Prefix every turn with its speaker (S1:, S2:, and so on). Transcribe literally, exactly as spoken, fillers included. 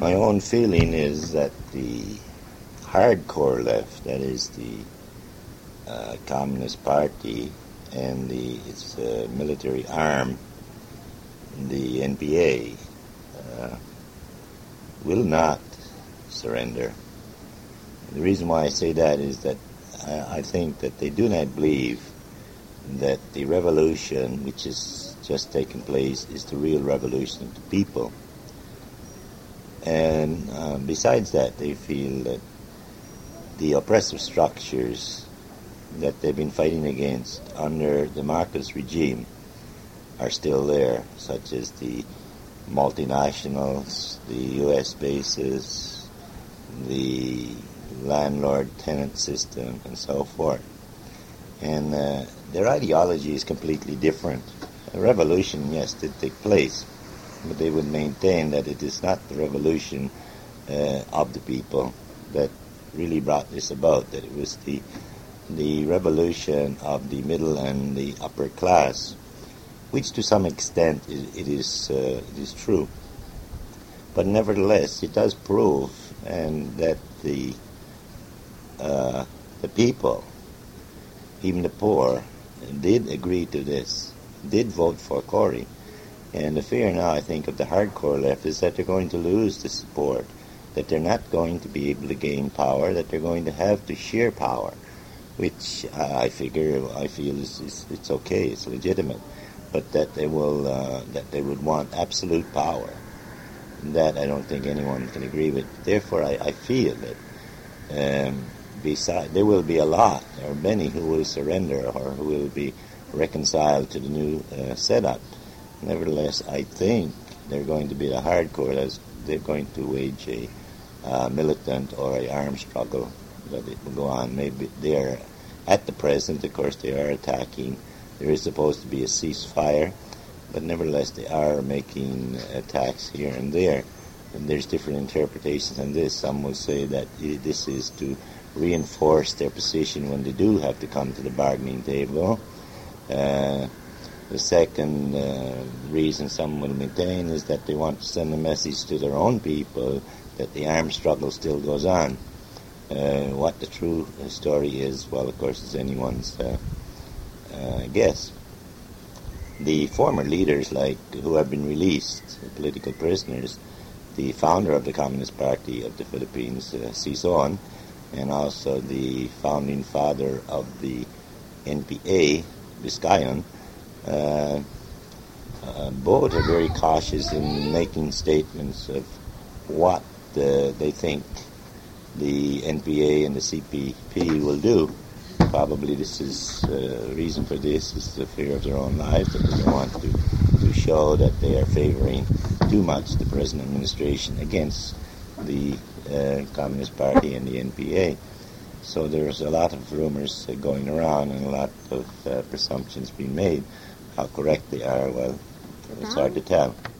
S1: My own feeling is that the hardcore left, that is the uh, Communist Party and the its uh, military arm, the N P A, uh, will not surrender. The reason why I say that is that I, I think that they do not believe that the revolution which has just taken place is the real revolution of the people. And uh, besides that, they feel that the oppressive structures that they've been fighting against under the Marcos regime are still there, such as the multinationals, the U S bases, the landlord-tenant system, and so forth. And uh, their ideology is completely different. A revolution, yes, did take place, but they would maintain that it is not the revolution uh, of the people that really brought this about, that it was the the revolution of the middle and the upper class, which to some extent it, it is uh, it is true. But nevertheless, it does prove and that the uh, the people, even the poor, did agree to this, did vote for Cory. And the fear now, I think, of the hardcore left is that they're going to lose the support, that they're not going to be able to gain power, that they're going to have to share power, which uh, I figure, I feel is, is it's okay, it's legitimate, but that they will, uh, that they would want absolute power. That I don't think anyone can agree with. Therefore, I, I feel that um, beside there will be a lot, or many who will surrender or who will be reconciled to the new uh, setup. Nevertheless, I think they're going to be the hardcore, as they're going to wage a uh, militant or a armed struggle, that it will go on. Maybe they're, at the present, of course, they are attacking. There is supposed to be a ceasefire, but nevertheless, they are making attacks here and there. And there's different interpretations on this. Some will say that this is to reinforce their position when they do have to come to the bargaining table. Uh, The second uh, reason some will maintain is that they want to send a message to their own people that the armed struggle still goes on. Uh, what the true story is, well, of course, is anyone's uh, uh, guess. The former leaders, like who have been released, political prisoners, the founder of the Communist Party of the Philippines, uh, Sison, and also the founding father of the N P A, Vizcayon, Uh, uh, both are very cautious in making statements of what uh, they think the N P A and the C P P will do. Probably this is uh, reason for this is the fear of their own lives, that they don't want to, to show that they are favoring too much the present administration against the uh, Communist Party and the N P A. So there's a lot of rumors uh, going around and a lot of uh, presumptions being made. How correct they are, well, it's hard to tell.